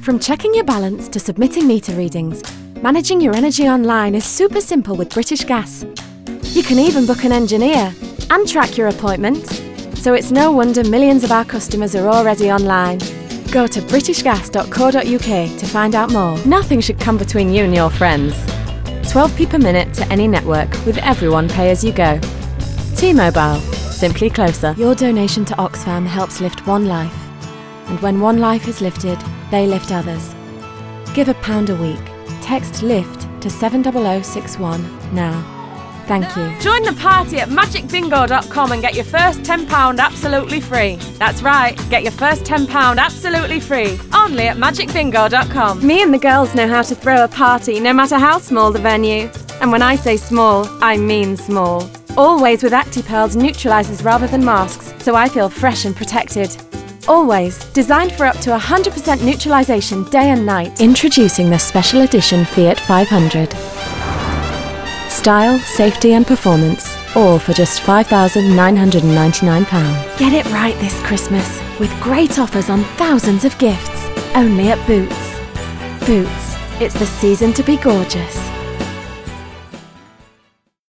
From checking your balance to submitting meter readings, managing your energy online is super simple with British Gas. You can even book an engineer and track your appointment. So it's no wonder millions of our customers are already online. Go to britishgas.co.uk to find out more. Nothing should come between you and your friends. 12p per minute to any network with everyone pay as you go. T-Mobile. Simply closer. Your donation to Oxfam helps lift one life. And when one life is lifted, they lift others. Give £1 a week. Text LIFT to 70061 now. Thank you. Join the party at magicbingo.com and get your first £10 absolutely free. That's right, get your first £10 absolutely free. Only at magicbingo.com. Me and the girls know how to throw a party, no matter how small the venue. And when I say small, I mean small. Always with ActiPearls neutralises rather than masks, so I feel fresh and protected. Always, designed for up to 100% neutralisation day and night. Introducing the special edition Fiat 500. Style, safety and performance, all for just £5,999. Get it right this Christmas, with great offers on thousands of gifts, only at Boots. Boots, it's the season to be gorgeous.